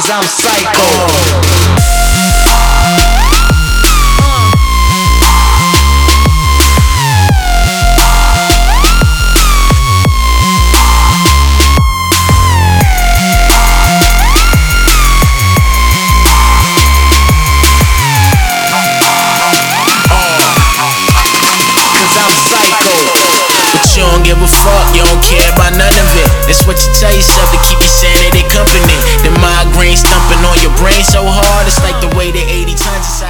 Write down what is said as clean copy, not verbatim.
cause I'm psycho. You don't give a fuck, you don't care about none of it. That's what you tell yourself to keep your sanity company. The migraine stumping on your brain so hard, it's like the way the 80 tons inside